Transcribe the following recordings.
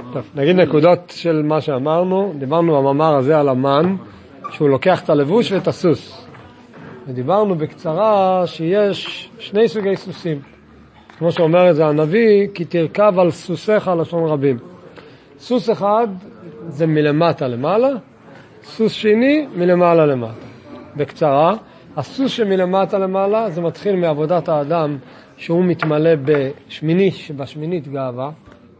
טוב, נגיד נקודות של מה שאמרנו. דיברנו במאמר הזה על המן, שהוא לוקח את הלבוש ואת הסוס. ודיברנו בקצרה שיש שני סוגי סוסים. כמו שאומר את זה הנביא, כי תרכב על סוסיך לשון רבים. סוס אחד זה מלמטה למעלה, סוס שני מלמעלה למטה. בקצרה, הסוס שמלמטה למעלה זה מתחיל מעבודת האדם שהוא מתמלא בשמינית גאווה,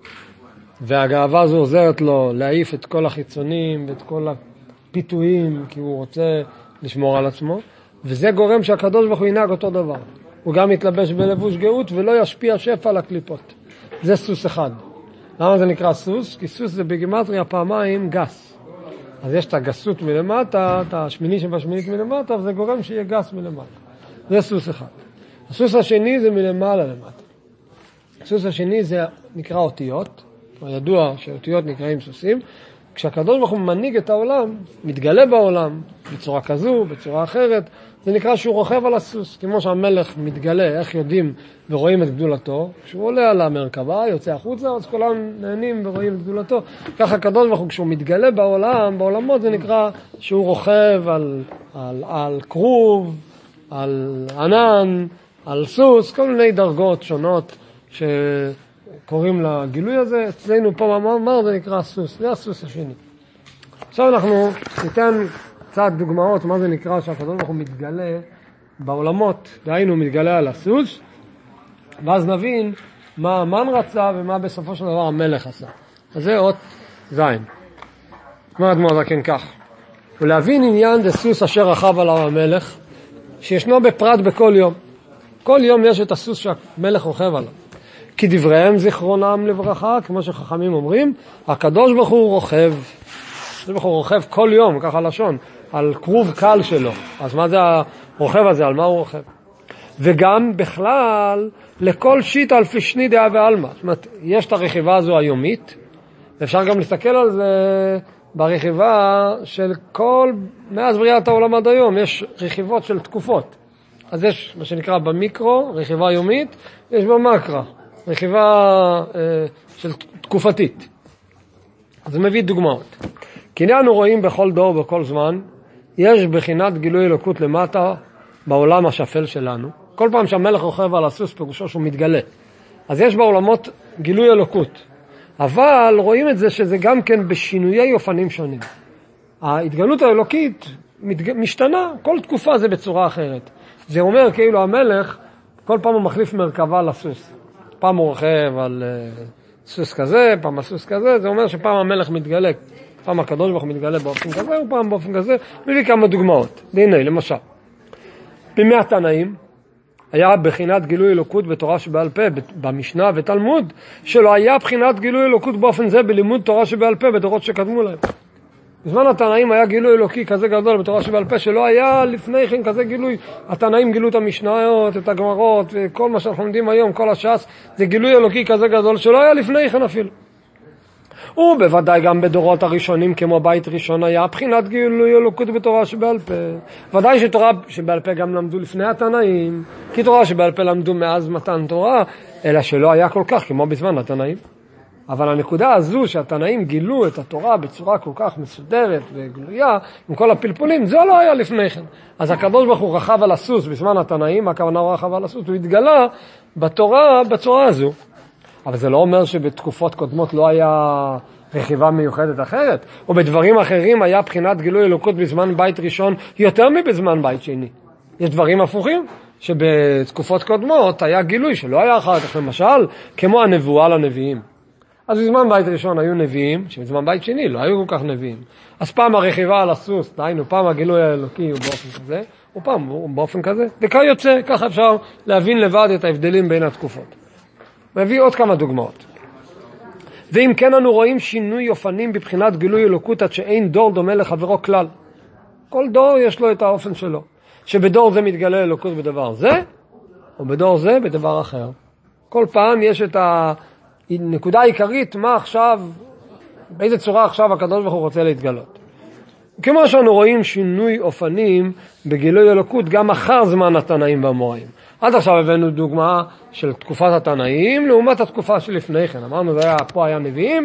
והגאווה הזו עוזרת לו להעיף את כל החיצונים ואת כל הפיתויים, כי הוא רוצה לשמור על עצמו, וזה גורם שהקדוש ברוך הוא ינהג אותו דבר. הוא גם יתלבש בלבוש גאות ולא ישפיע שפע על הקליפות. זה סוס אחד. למה זה נקרא סוס? כי סוס זה בגימטריה פעמיים גס. אז יש את הגסות מלמטה, את השמיני שבשמינית מלמטה, וזה גורם שיהיה גס מלמטה. זה סוס אחד. הסוס השני זה מלמעלה למטה. הסוס השני זה נקרא אותיות. ידוע שאותיות נקראים סוסים. כשהקדוש ברוך הוא מנהיג את העולם, מתגלה בעולם, בצורה כזו, בצורה אחרת, זה נקרא שהוא רוכב על הסוס. כמו שהמלך מתגלה, איך יודעים ורואים את גדולתו, כשהוא עולה על המרכבה, יוצא החוצה, אז כולם נהנים ורואים את גדולתו. ככה הקדוש ברוך הוא, כשהוא מתגלה בעולם, בעולמות, זה נקרא שהוא רוכב על כרוב, על ענן, על סוס, כל מיני דרגות שונות שקוראים לגילוי הזה. אצלנו פה במאמר זה נקרא סוס, זה הסוס השני. עכשיו אנחנו ניתן קצת דוגמאות מה זה נקרא שהקדוש ברוך הוא מתגלה בעולמות, דהיינו מתגלה על הסוס, ואז נבין מה המן רצה ומה בסופו של דבר המלך עשה. אז זה אות זין. מה אדמו"ר הזקן כך? ולהבין עניין דסוס אשר רכב עליו המלך, שישנו בפרט בכל יום. כל יום יש את הסוס שהמלך רוכב עליו. כי דבריהם זיכרונם לברכה, כמו שחכמים אומרים, הקדוש ברוך הוא רוכב. הקדוש ברוך הוא רוכב כל יום, ככה לשון, על כרוב קל שלו. אז מה זה הרוכב הזה? על מה הוא רוכב? וגם בכלל, לכל שיט על פשני דעה ועלמה. זאת אומרת, יש את הרכיבה הזו היומית, ואפשר גם להסתכל על זה ברכיבה של כל, מאז בריאת העולם עד היום, יש רכיבות של תקופות. אז יש מה שנקרא במיקרו, רכיבה יומית, יש במקרו, רכיבה של תקופתית. אז זה מביא דוגמאות. כי אנו רואים בכל דור ובכל זמן, יש בחינת גילוי אלוקות למטה בעולם השפל שלנו. כל פעם שהמלך רוכב על הסוס פירושו שהוא מתגלה. אז יש בעולמות גילוי אלוקות. אבל רואים את זה שזה גם כן בשינויי אופנים שונים. ההתגלות האלוקית משתנה, כל תקופה זה בצורה אחרת. זה אומר כאילו המלך כל פעם הוא מחליף מרכבה לסוס. פעם הוא רוכב על סוס כזה, פעם הסוס כזה, זה אומר שפעם המלך מתגלה. פעם הקדוש ברוך הוא מתגלה באופן כזה, ופעם באופן כזה. מביא כמה דוגמאות. והנה, למשל, בימי התנאים היה בחינת גילוי אלוקות בתורה שבעל פה, במשנה ותלמוד, שלא היה בחינת גילוי אלוקות באופן זה בלימוד תורה שבעל פה בדורות שקדמו להם. בזמן התנאים היה גילוי אלוקי כזה גדול בתורה שבעל פה, שלא היה לפני כן כזה גילוי. התנאים גילו את המשניות, את הגמרות, וכל מה שאנחנו לומדים היום, כל הש"ס, זה גילוי אלוקי כזה גדול, שלא היה לפני כן אפילו. ובוודאי גם בדורות הראשונים, כמו בית ראשון, היה בחינת גילוי אלוקות בתורה שבעל פה. ודאי שתורה שבעל פה גם למדו לפני התנאים, כי תורה שבעל פה למדו מאז מתן תורה, אלא שלא היה כל כך כמו בזמן התנאים. אבל הנקודה הזו שהתנאים גילו את התורה בצורה כל כך מסודרת וגלויה, עם כל הפלפולים, זה לא היה לפני כן. אז הקדוש ברוך הוא רכב על הסוס בזמן התנאים, הכוונה הוא רכב על הסוס, הוא התגלה בתורה בצורה הזו. אבל זה לא אומר שבתקופות קודמות לא היה רכיבה מיוחדת אחרת, או בדברים אחרים היה בחינת גילוי אלוקות בזמן בית ראשון יותר מבזמן בית שני. יש דברים הפוכים, שבתקופות קודמות היה גילוי שלא היה אחר כך, למשל, כמו הנבואה לנביאים. אז בזמן בית ראשון היו נביאים, שבזמן בית שני לא היו כל כך נביאים. אז פעם הרכיבה על הסוס, דהיינו, פעם הגילוי האלוקי הוא באופן כזה, ופעם הוא באופן כזה. וכך יוצא, ככה אפשר להבין לבד את ההבדלים בין התקופות. מביא עוד כמה דוגמאות. ואם כן אנו רואים שינוי אופנים בבחינת גילוי אלוקות עד שאין דור דומה לחברו כלל. כל דור יש לו את האופן שלו. שבדור זה מתגלה אלוקות בדבר זה, או בדור זה בדבר אחר. כל פעם יש את הנקודה העיקרית, מה עכשיו, באיזה צורה עכשיו הקדוש ברוך הוא רוצה להתגלות. כמו שאנו רואים שינוי אופנים בגילוי אלוקות גם אחר זמן התנאים והאמוראים. עד עכשיו הבאנו דוגמה של תקופת התנאים לעומת התקופה שלפני כן. אמרנו, פה היה נביאים,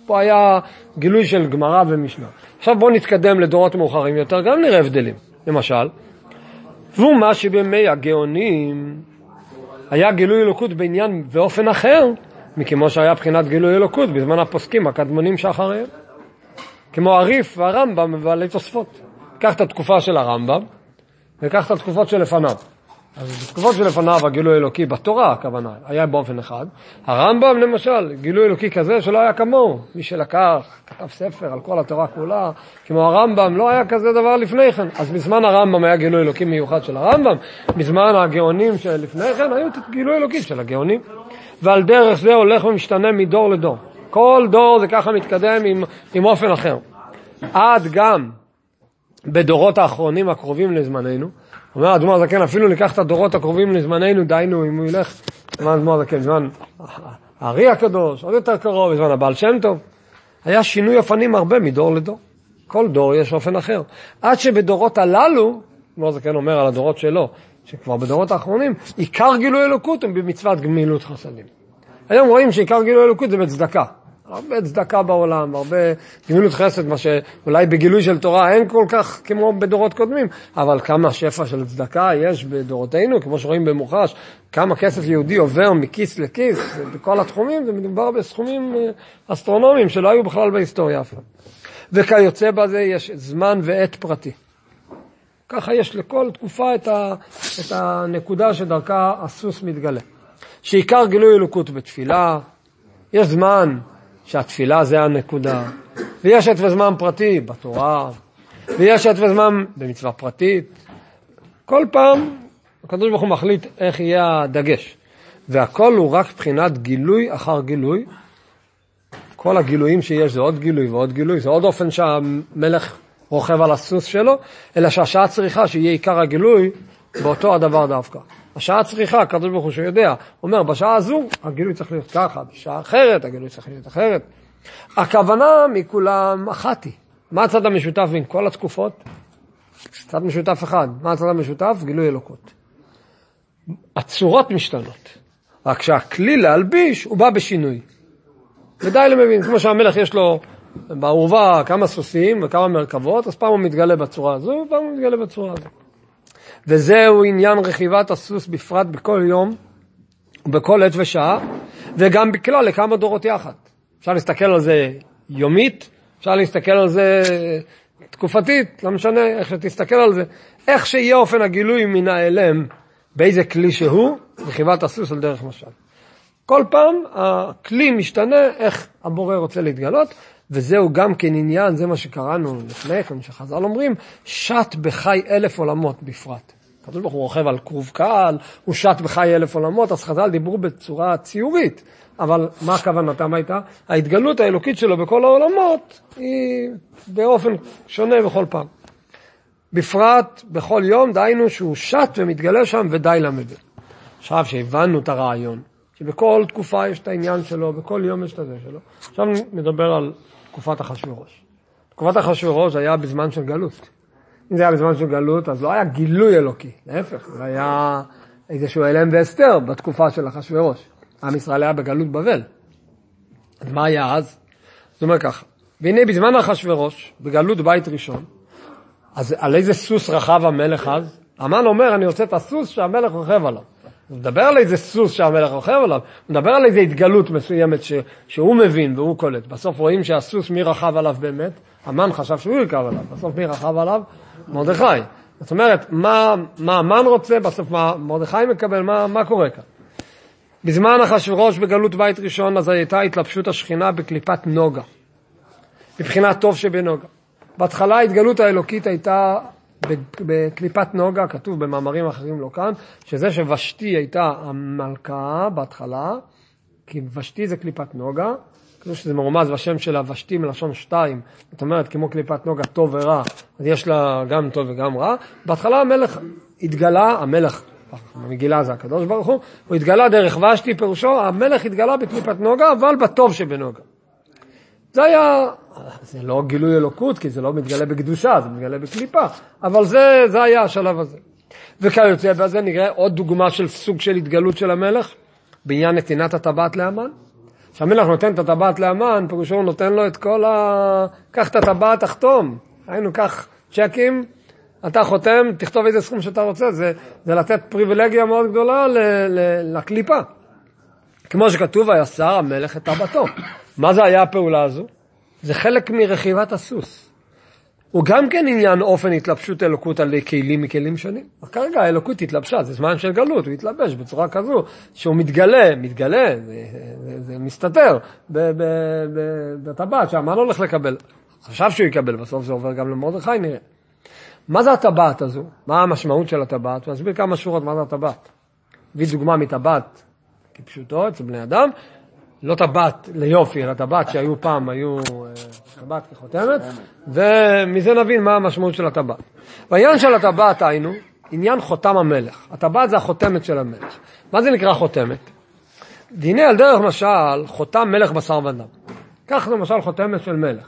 פה היה גילוי של גמרא ומשנה. עכשיו בואו נתקדם לדורות מאוחרים יותר, גם נראה הבדלים. למשל, והוא מה שבימי הגאונים היה גילוי אלוקות בעניין ואופן אחר, מכמו שהיה בחינת גילוי אלוקות בזמן הפוסקים הקדמונים שאחריהם. כמו הריף והרמב"ם ובעלי תוספות. קח את התקופה של הרמב"ם, וקח את התקופות שלפניו. אז בתקופות שלפניו הגילוי אלוקי בתורה, הכוונה, היה באופן אחד. הרמב"ם למשל, גילוי אלוקי כזה שלא היה כמוהו. מי שלקח, כתב ספר על כל התורה כולה, כמו הרמב"ם, לא היה כזה דבר לפני כן. אז בזמן הרמב"ם היה גילוי אלוקי מיוחד של הרמב"ם, בזמן הגאונים שלפני כן היו גילוי אלוקי של הגאונים. ועל דרך זה הולך ומשתנה מדור לדור. כל דור זה ככה מתקדם עם אופן אחר. עד גם בדורות האחרונים הקרובים לזמננו, אומר האדמו"ר הזקן, אפילו ניקח את הדורות הקרובים לזמננו, דיינו אם הוא ילך, זמן האדמו"ר הזקן, זמן הארי הקדוש, עוד יותר קרוב, בזמן הבעל שם טוב, היה שינוי אופנים הרבה מדור לדור. כל דור יש אופן אחר. עד שבדורות הללו, האדמו"ר הזקן אומר על הדורות שלו, שכבר בדורות האחרונים, עיקר גילוי אלוקות הם במצוות גמילות חסדים. היום רואים שעיקר גילוי אלוקות זה בצדקה. הרבה צדקה בעולם, הרבה גמילות חסד, מה שאולי בגילוי של תורה אין כל כך כמו בדורות קודמים, אבל כמה שפע של צדקה יש בדורותינו, כמו שרואים במוחש, כמה כסף יהודי עובר מכיס לכיס, בכל התחומים, זה מדובר בסכומים אסטרונומיים שלא היו בכלל בהיסטוריה אף פעם. וכיוצא בזה יש זמן ועת פרטי. ככה יש לכל תקופה את הנקודה שדרכה הסוס מתגלה. שעיקר גילוי אלוקות בתפילה, יש זמן שהתפילה זה הנקודה, ויש עת וזמן פרטי בתורה, ויש עת וזמן במצווה פרטית. כל פעם הקדוש ברוך הוא מחליט איך יהיה הדגש, והכל הוא רק בחינת גילוי אחר גילוי. כל הגילויים שיש זה עוד גילוי ועוד גילוי, זה עוד אופן שהמלך רוכב על הסוס שלו, אלא שהשעה צריכה שיהיה עיקר הגילוי באותו הדבר דווקא. השעה צריכה, הקדוש ברוך הוא שיודע, אומר בשעה הזו הגילוי צריך להיות ככה, בשעה אחרת הגילוי צריך להיות אחרת. הכוונה מכולם אחת היא. מה הצד המשותף בין כל התקופות? צד משותף אחד. מה הצד המשותף? גילוי אלוקות. הצורות משתנות. רק שהכלי להלביש הוא בא בשינוי. ודי למבין, כמו שהמלך יש לו בעורבה כמה סוסים וכמה מרכבות, אז פעם הוא מתגלה בצורה הזו ופעם הוא מתגלה בצורה הזו. וזהו עניין רכיבת הסוס בפרט בכל יום ובכל עת ושעה, וגם בכלל לכמה דורות יחד. אפשר להסתכל על זה יומית, אפשר להסתכל על זה תקופתית, לא משנה איך שתסתכל על זה. איך שיהיה אופן הגילוי מן האלם, באיזה כלי שהוא, רכיבת הסוס על דרך משל. כל פעם הכלי משתנה איך הבורא רוצה להתגלות, וזהו גם כן עניין, זה מה שקראנו לפני כן, שחז"ל אומרים, שט בחי 1000 עולמות בפרט. הקדוש ברוך הוא רוכב על כרוב קהל, הוא שט בחי 1000 עולמות, אז חז"ל דיברו בצורה ציורית, אבל מה כוונתם הייתה? ההתגלות האלוקית שלו בכל העולמות היא באופן שונה בכל פעם. בפרט בכל יום, דהיינו שהוא שט ומתגלה שם ודי למד. עכשיו שהבנו את הרעיון, שבכל תקופה יש את העניין שלו, בכל יום יש את זה שלו. עכשיו נדבר על תקופת אחשוורוש. תקופת אחשוורוש היה בזמן של גלות. אם זה היה בזמן של גלות, אז לא היה גילוי אלוקי. להפך, זה היה איזשהו אלם ואסתר בתקופה של אחשוורוש. עם ישראל היה בגלות בבל. אז מה היה אז? זאת אומרת ככה, והנה בזמן אחשוורוש, בגלות בית ראשון, אז על איזה סוס רכב המלך אז? המן אומר, אני רוצה את הסוס שהמלך רוכב עליו. הוא מדבר על איזה סוס שהמלך רוכב עליו, הוא מדבר על איזה התגלות מסוימת שהוא מבין והוא קולט. בסוף רואים שהסוס מי רכב עליו באמת? המן חשב שהוא ירכב עליו, בסוף מי רכב עליו? מרדכי. זאת אומרת, מה המן רוצה, בסוף מה מרדכי מקבל, מה קורה כאן? בזמן אחשוורוש בגלות בית ראשון, אז הייתה התלבשות השכינה בקליפת נוגה, מבחינת טוב שבנוגה. בהתחלה ההתגלות האלוקית הייתה בקליפת נוגה, כתוב במאמרים אחרים לא כאן, שזה שוושתי הייתה המלכה בהתחלה, כי ושתי זה קליפת נוגה, כאילו שזה מרומז בשם שלה ושתי מלשון 2, זאת אומרת כמו קליפת נוגה טוב ורע, אז יש לה גם טוב וגם רע. בהתחלה המלך התגלה, המלך, המגילה זה הקדוש ברוך הוא התגלה דרך ושתי, פירושו המלך התגלה בקליפת נוגה, אבל בטוב שבנוגה. זה לא גילוי אלוקות, כי זה לא מתגלה בקדושה, זה מתגלה בקליפה, אבל זה היה השלב הזה. וכיוצא בזה נראה עוד דוגמה של סוג של התגלות של המלך, בעניין נתינת הטבעת להמן. כשהמלך נותן את הטבעת לאמן, פירושו הוא נותן לו את כל קח את הטבעת, תחתום. היינו, קח צ'קים, אתה חותם, תכתוב איזה סכום שאתה רוצה. זה לתת פריבילגיה מאוד גדולה לקליפה. כמו שכתוב, ויסר המלך את טבעתו. מה זה היה הפעולה הזו? זה חלק מרכיבת הסוס. הוא גם כן עניין אופן התלבשות אלוקות על כלים מכלים שונים. כרגע האלוקות התלבשה, זה זמן של גלות, הוא התלבש בצורה כזו, שהוא מתגלה, זה מסתתר בטבעת, שהמן הולך לקבל. חשב שהוא יקבל, בסוף זה עובר גם למרדכי, נראה. מה זה הטבעת הזו? מה המשמעות של הטבעת? ואסביר כמה שורות מה זה הטבעת. הביא דוגמה מטבעת כפשוטו, אצל בני אדם, לא טבעת ליופי, אלא טבעת שהיו פעם, היו טבעת כחותמת, ומזה נבין מה המשמעות של הטבעת. והעניין של הטבעת היינו, עניין חותם המלך. הטבעת זה החותמת של המלך. מה זה נקרא חותמת? דיני על דרך משל, חותם מלך בשר ודם. כך זה משל חותמת של מלך.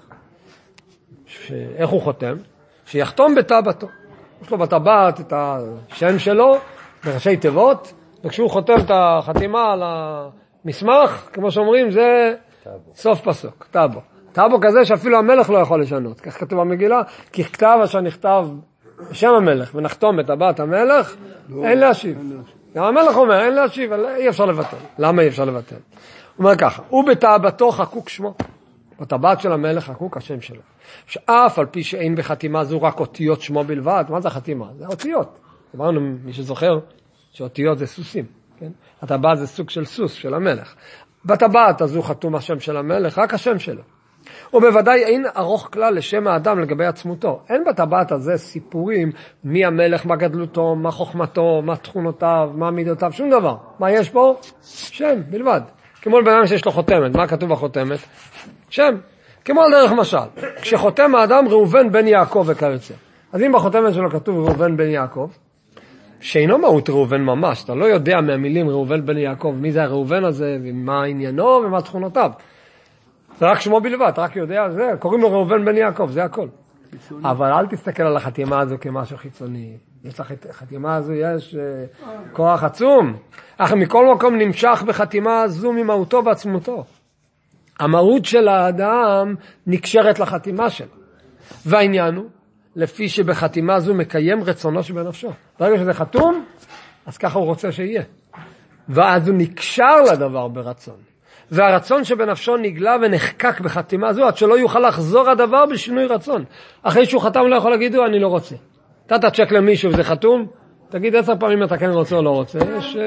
איך הוא חותם? שיחתום בטבעתו. יש לו בטבעת את השם שלו, בראשי תיבות, וכשהוא חותם את החתימה על מסמך, כמו שאומרים, זה סוף פסוק, טאבו. טאבו כזה שאפילו המלך לא יכול לשנות. כך כתוב במגילה, כי כתב אשר נכתב בשם המלך, ונחתום את טבעת המלך, אין להשיב. גם המלך אומר, אין להשיב, אי אפשר לבטל. למה אי אפשר לבטל? הוא אומר ככה, הוא בטבעתו חקוק שמו. בטבעת של המלך חקוק השם שלו. שאף על פי שאין בחתימה זו רק אותיות שמו בלבד. מה זה חתימה? זה אותיות. אמרנו, מי שזוכר, שאותיות זה סוסים. כן? הטבעת זה סוג של סוס של המלך. בטבעת הזו חתום השם של המלך, רק השם שלו. ובוודאי אין ארוך כלל לשם האדם לגבי עצמותו. אין בטבעת הזה סיפורים מי המלך, מה גדלותו, מה חוכמתו, מה תכונותיו, מה מידותיו, שום דבר. מה יש פה? שם, בלבד. כמו לבן אדם שיש לו חותמת. מה כתוב בחותמת? שם. כמו על דרך משל. כשחותם האדם ראובן בן יעקב וכיוצא. אז אם בחותמת שלו כתוב ראובן בן יעקב, שאינו מהות ראובן ממש, אתה לא יודע מהמילים ראובן בן יעקב, מי זה הראובן הזה, ומה עניינו ומה תכונותיו. זה רק שמו בלבד, רק יודע, זה, קוראים לו ראובן בן יעקב, זה הכל. אבל אל תסתכל על החתימה הזו כמשהו חיצוני. יש לך החתימה הזו, יש כוח עצום. אך מכל מקום נמשך בחתימה הזו ממהותו ועצמותו. המהות של האדם נקשרת לחתימה שלו. והעניין הוא, לפי שבחתימה זו מקיים רצונו שבנפשו. ברגע שזה חתום, אז ככה הוא רוצה שיהיה. ואז הוא נקשר לדבר ברצון. והרצון שבנפשו נגלה ונחקק בחתימה זו, עד שלא יוכל לחזור הדבר בשינוי רצון. אחרי שהוא חתם לא יכול להגיד, אני לא רוצה. אתה תצ'ק למישהו וזה חתום, תגיד 10 פעמים אתה כן רוצה או לא רוצה. יש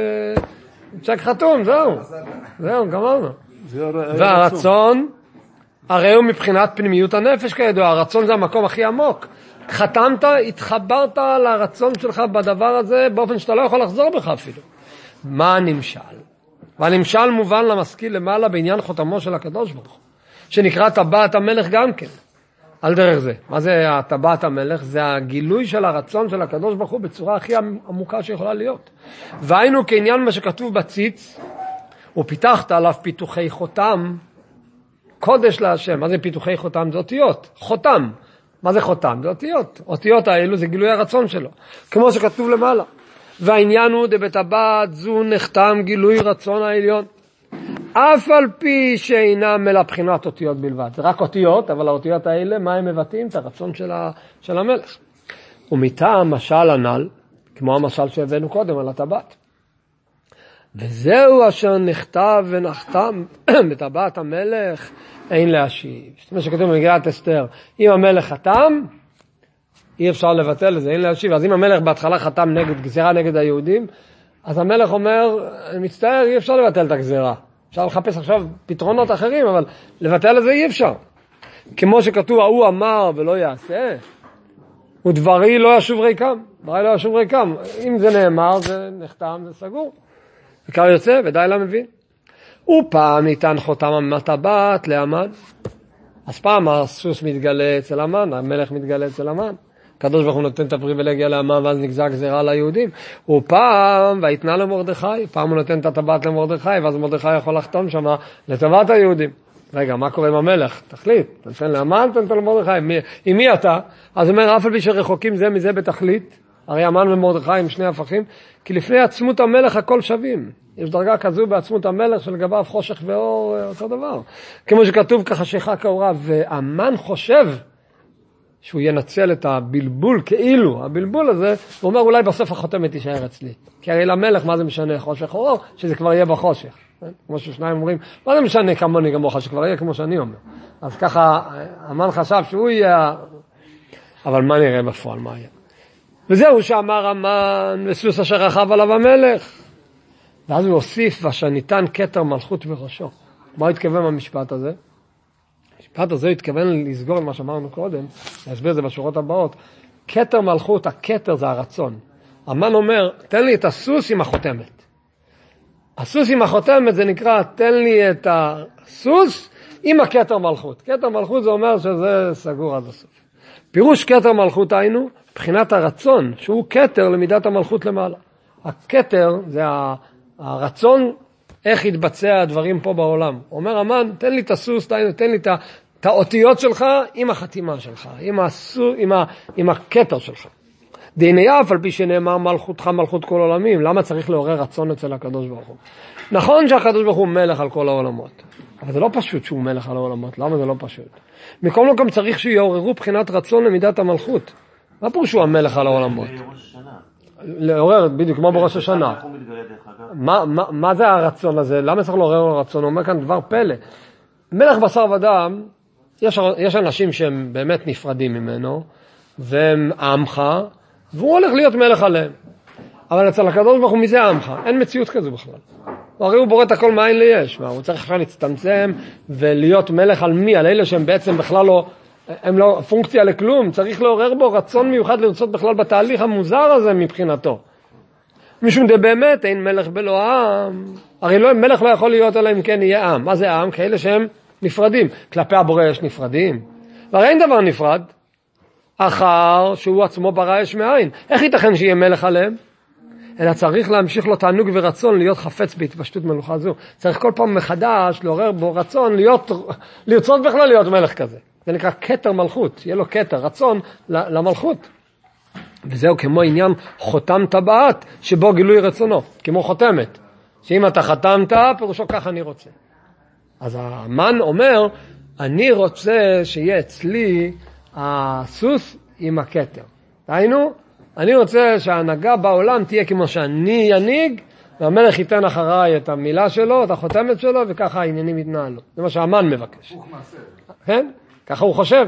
צ'ק חתום, זהו, גמרנו. והרצון, הרי הוא מבחינת פנימיות הנפש כידוע, הרצון זה המקום הכי עמוק. חתמת, התחברת לרצון שלך בדבר הזה באופן שאתה לא יכול לחזור בך אפילו. מה הנמשל? והנמשל מובן למשכיל למעלה בעניין חותמו של הקדוש ברוך הוא, שנקרא טבעת המלך גם כן. על דרך זה. מה זה טבעת המלך? זה הגילוי של הרצון של הקדוש ברוך הוא בצורה הכי עמוקה שיכולה להיות. והיינו כעניין מה שכתוב בציץ, ופיתחת עליו פיתוחי חותם, קודש להשם. מה זה פיתוחי חותם? זה אותיות. חותם. מה זה חותם? זה אותיות. אותיות האלו זה גילוי הרצון שלו. כמו שכתוב למעלה. והעניין הוא דבטבעת זו נחתם גילוי רצון העליון. אף על פי שאינם אלא בחינת אותיות בלבד. זה רק אותיות, אבל האותיות האלה, מה הם מבטאים? את הרצון של המלך. ומטעם משל הנ"ל, כמו המשל שהבאנו קודם על הטבעת. וזהו אשר נכתב ונחתם בטבעת המלך, אין להשיב. זאת אומרת שכתוב במגילת אסתר, אם המלך חתם, אי אפשר לבטל את זה, אין להשיב. אז אם המלך בהתחלה חתם נגד גזירה נגד היהודים, אז המלך אומר, אני מצטער, אי אפשר לבטל את הגזירה. אפשר לחפש עכשיו פתרונות אחרים, אבל לבטל את זה אי אפשר. כמו שכתוב, הוא אמר ולא יעשה, ודברי לא ישוב ריקם. דברי לא ישוב ריקם. אם זה נאמר, זה נחתם, זה סגור. וכך יוצא, ודי לה מבין. ופעם ניתן חותם המטבעת לאמן. אז פעם הסוס מתגלה אצל אמן, המלך מתגלה אצל אמן. הקדוש ברוך הוא נותן את הפריבילגיה לאמן, ואז נגזר גזירה ליהודים. ופעם, ויתנה למרדכי, פעם הוא נותן את הטבעת למרדכי, ואז מרדכי יכול לחתום שם לטובת היהודים. רגע, מה קורה עם המלך? תחליט, תנתן לאמן, תנתן למרדכי. עם מי אתה? אז הוא אומר, אף על פי שרחוקים זה מזה בתכלית, הרי המן ומרדכי הם שני הפכים, כי לפני עצמות המלך הכל שווים. יש דרגה כזו בעצמות המלך שלגביו חושך ואור אותו דבר. כמו שכתוב כחשיכה כאורה, והמן חושב שהוא ינצל את הבלבול כאילו, הבלבול הזה, הוא אומר אולי בסוף החותמת תישאר אצלי. כי הרי למלך מה זה משנה חושך או אור, שזה כבר יהיה בחושך. כמו ששניים אומרים, מה זה משנה כמוני כמוך, שכבר יהיה כמו שאני אומר. אז ככה המן חשב שהוא יהיה, אבל מה נראה בפועל, מה יהיה? וזהו שאמר המן, וסוס אשר רכב עליו המלך. ואז הוא הוסיף, ואשר ניתן כתר מלכות בראשו. מה הוא התכוון במשפט הזה? המשפט הזה התכוון לסגור את מה שאמרנו קודם, להסביר את זה בשורות הבאות. כתר מלכות, הכתר זה הרצון. המן אומר, תן לי את הסוס עם החותמת. הסוס עם החותמת זה נקרא, תן לי את הסוס עם הכתר מלכות. כתר מלכות זה אומר שזה סגור עד הסוף. פירוש כתר מלכות היינו, מבחינת הרצון, שהוא כתר למידת המלכות למעלה. הכתר זה הרצון איך יתבצע הדברים פה בעולם. אומר המן, תן לי את הסוס, תן לי את האותיות שלך עם החתימה שלך, עם הכתר שלך. דהנה אף על פי שנאמר מלכותך מלכות כל עולמים, למה צריך לעורר רצון אצל הקדוש ברוך הוא? נכון שהקדוש ברוך הוא מלך על כל העולמות, אבל זה לא פשוט שהוא מלך על העולמות. למה זה לא פשוט? מכל מקום צריך שיעוררו בחינת רצון למידת המלכות. מה פירוש שהוא המלך על העולמות? לעורר, בדיוק כמו בראש השנה. מה זה הרצון הזה? למה צריך לעורר רצון? הוא אומר כאן דבר פלא. מלך בשר ודם, יש אנשים שהם באמת נפרדים ממנו, והם עמך, והוא הולך להיות מלך עליהם. אבל אצל הקדוש ברוך הוא מי זה עמך? אין מציאות כזו בכלל. הרי הוא בורא את הכל מאין ליש. הוא צריך עכשיו להצטמצם ולהיות מלך על מי? על אלה שהם בעצם בכלל לא, הם לא פונקציה לכלום. צריך לעורר בו רצון מיוחד לרצות בכלל בתהליך המוזר הזה מבחינתו. משום דה באמת אין מלך בלא עם. הרי מלך לא יכול להיות אלא אם כן יהיה עם. מה זה עם? כאלה שהם נפרדים. כלפי הבורא יש נפרדים. והרי אין דבר נפרד. אחר שהוא עצמו ברא יש מאין. איך ייתכן שיהיה מלך עליהם? אלא צריך להמשיך לו תענוג ורצון להיות חפץ בהתפשטות מלוכה זו. צריך כל פעם מחדש לעורר בו רצון לרצות בכלל להיות מלך כזה. זה נקרא כתר מלכות. יהיה לו כתר, רצון למלכות. וזהו כמו עניין חותם טבעת שבו גילוי רצונו. כמו חותמת. שאם אתה חתמת, פירושו כך אני רוצה. אז המן אומר, אני רוצה שיהיה אצלי הסוס עם הכתר. היינו, אני רוצה שההנהגה בעולם תהיה כמו שאני ינהיג, והמלך ייתן אחריי את המילה שלו, את החותמת שלו, וככה העניינים יתנהלו. זה מה שהמן מבקש. כן? ככה הוא חושב.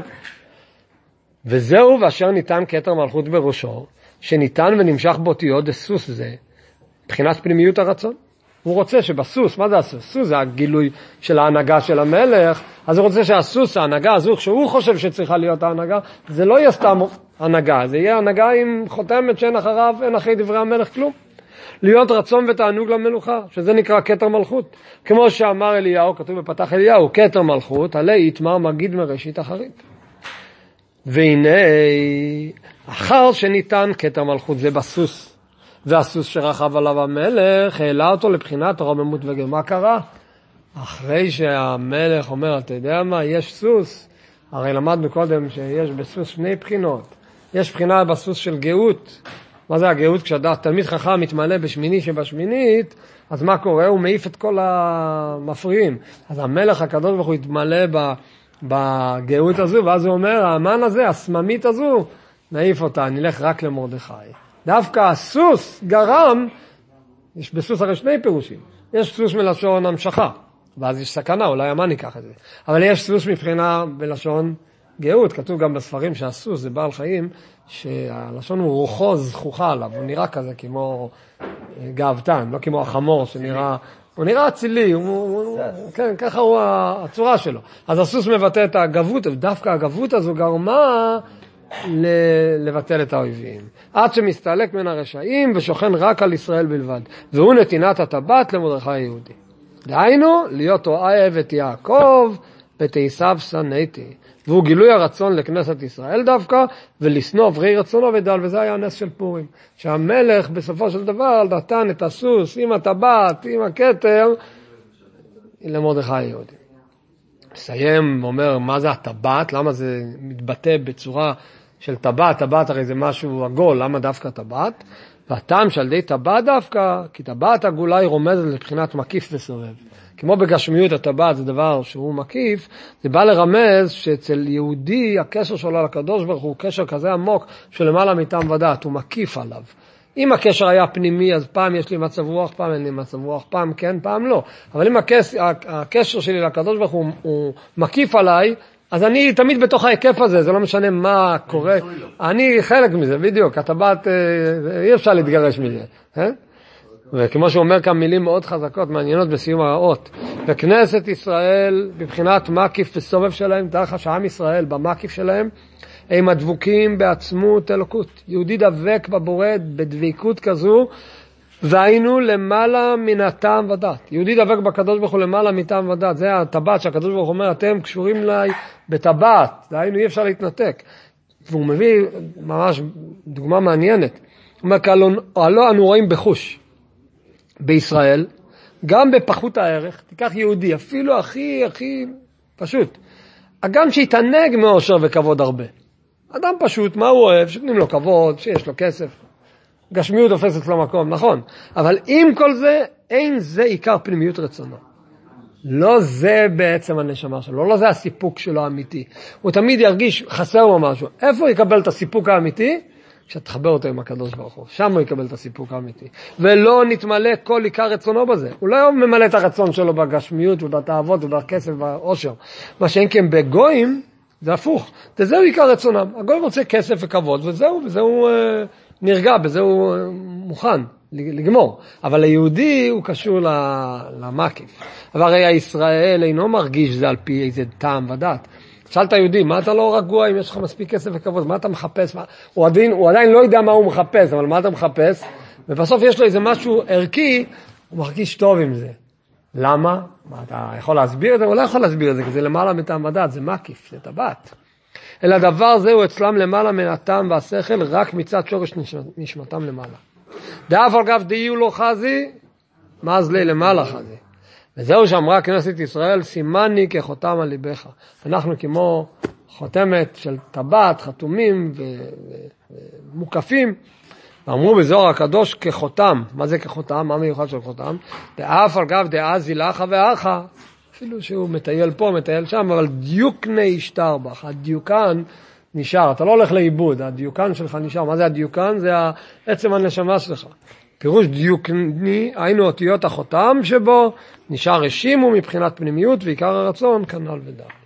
וזהו ואשר ניתן כתר מלכות בראשו, שניתן ונמשך באותיות הסוס זה, מבחינת פנימיות הרצון. הוא רוצה שבסוס, מה זה הסוס? סוס זה הגילוי של ההנהגה של המלך, אז הוא רוצה שהסוס, ההנהגה הזו, שהוא חושב שצריכה להיות ההנהגה, זה לא יהיה סתם הנהגה, זה יהיה הנהגה עם חותמת שאין אחריו, אין אחרי דברי המלך כלום. להיות רצון ותענוג למלוכה, שזה נקרא כתר מלכות. כמו שאמר אליהו, כתוב בפתח אליהו, כתר מלכות, עלי יתמר מגיד מראשית אחרית. והנה, אחר שניתן כתר מלכות, זה בסוס. והסוס שרכב עליו המלך, העלה אותו לבחינת רוממות וגר. מה קרה? אחרי שהמלך אומר, אתה יודע מה, יש סוס, הרי למדנו קודם שיש בסוס שני בחינות. יש בחינה בסוס של גאות. מה זה הגאות? כשתלמיד חכם מתמלא בשמיני שבשמינית, אז מה קורה? הוא מעיף את כל המפריעים. אז המלך הקדוש ברוך הוא יתמלא בגאות הזו, ואז הוא אומר, האמן הזה, הסממית הזו, נעיף אותה, נלך רק למרדכי. דווקא הסוס גרם, יש בסוס הרי שני פירושים. יש סוס מלשון המשכה, ואז יש סכנה, אולי המן ייקח את זה. אבל יש סוס מבחינה בלשון גאות. כתוב גם בספרים שהסוס זה בעל חיים, שהלשון הוא רוחו זכוכה עליו. הוא נראה כזה כמו גאוותן, לא כמו החמור שנראה, הוא נראה אצילי, כן, ככה הוא הצורה שלו. אז הסוס מבטא את הגבות, ודווקא הגבות הזו גרמה לבטל את האויבים. עד שמסתלק מן הרשעים ושוכן רק על ישראל בלבד. והוא נתינת הטבעת למרדכי היהודי. דהיינו, להיות אוהב את יעקב ותעשיו שנאתי. והוא גילוי הרצון לכנסת ישראל דווקא, ולשנוא עברי רצונו ודל, וזה היה הנס של פורים. שהמלך בסופו של דבר נתן את הסוס עם הטבעת, עם הכתר, למרדכי היהודי. מסיים, אומר, מה זה הטבעת? למה זה מתבטא בצורה של טבעת, טבעת הרי זה משהו עגול, למה דווקא טבעת? והטעם שעל ידי טבעת דווקא, כי טבעת עגולה היא רומזת לבחינת מקיף וסובב. כמו בגשמיות הטבעת זה דבר שהוא מקיף, זה בא לרמז שאצל יהודי הקשר שלו לקדוש ברוך הוא קשר כזה עמוק שלמעלה מטעם ודעת, הוא מקיף עליו. אם הקשר היה פנימי, אז פעם יש לי מצב רוח, פעם אין לי מצב רוח, פעם כן, פעם לא. אבל אם הקשר שלי לקדוש ברוך הוא מקיף עליי, אז אני תמיד בתוך ההיקף הזה, זה לא משנה מה קורה. אני חלק מזה, בדיוק, הטבעת, אי אפשר להתגרש מזה. וכמו שהוא אומר כאן מילים מאוד חזקות, מעניינות בסיום האות. וכנסת ישראל, בבחינת מקיף וסובב שלהם, דרך שעם ישראל במקיף שלהם, הם הדבוקים בעצמות אלוקות. יהודי דבק בבורא בדביקות כזו, והיינו למעלה מן הטעם ודעת. יהודי דבק בקדוש ברוך הוא למעלה מטעם ודעת. זה הטבעת שהקדוש ברוך הוא אומר, אתם קשורים לי בטבעת. והיינו אי אפשר להתנתק. והוא מביא ממש דוגמה מעניינת. הוא אומר, הלא אנו רואים בחוש בישראל, גם בפחות הערך, תיקח יהודי, אפילו הכי פשוט. אגם שיתענג מאושר וכבוד הרבה. אדם פשוט, מה הוא אוהב? שנותנים לו כבוד, שיש לו כסף. גשמיות תופסת לו מקום, נכון. אבל עם כל זה, אין זה עיקר פנימיות רצונו. לא זה בעצם הנשמה שלו, לא זה הסיפוק שלו האמיתי. הוא תמיד ירגיש חסר לו משהו. איפה הוא יקבל את הסיפוק האמיתי? כשתחבר אותו עם הקדוש ברוך הוא. שם הוא יקבל את הסיפוק האמיתי. ולא נתמלא כל עיקר רצונו בזה. הוא לא ממלא את הרצון שלו בגשמיות ובתאוות ובכסף ובעושר. מה שאין כן בגויים, זה הפוך. וזהו עיקר רצונם. הגוי רוצה כסף וכבוד, וזהו נרגע, וזהו מוכן לגמור. אבל היהודי הוא קשור למקיף. אבל הרי הישראל אינו מרגיש זה על פי איזה טעם ודעת. שאלת היהודי, מה אתה לא רגוע אם יש לך מספיק כסף וכבוד? מה אתה מחפש? הוא עדיין לא יודע מה הוא מחפש, אבל מה אתה מחפש? ובסוף יש לו איזה משהו ערכי, הוא מרגיש טוב עם זה. למה? אתה יכול להסביר את זה? הוא לא יכול להסביר את זה, כי זה למעלה מטעם ודעת, זה מקיף, זה טבעת. אלא דבר זה הוא אצלם למעלה מן הטעם והשכל, רק מצד שורש נשמתם למעלה. דאף על גב דהיו לו חזי, מה אז לי למעלה חזי. וזהו שאמרה כנסת ישראל, סימני כחותם על ליבך. אנחנו כמו חותמת של טבעת, חתומים ומוקפים, ואמרו בזוהר הקדוש כחותם. מה זה כחותם? מה מיוחד של חותם? דאף על גב דעה זילך וארך, אפילו שהוא מטייל פה, מטייל שם, אבל דיוקני ישתר בך, הדיוקן נשאר, אתה לא הולך לאיבוד, הדיוקן שלך נשאר. מה זה הדיוקן? זה עצם הנשמה שלך. פירוש דיוקני, היינו אותיות החותם שבו, נשאר רשימו מבחינת פנימיות, ועיקר הרצון כנ"ל ודעת.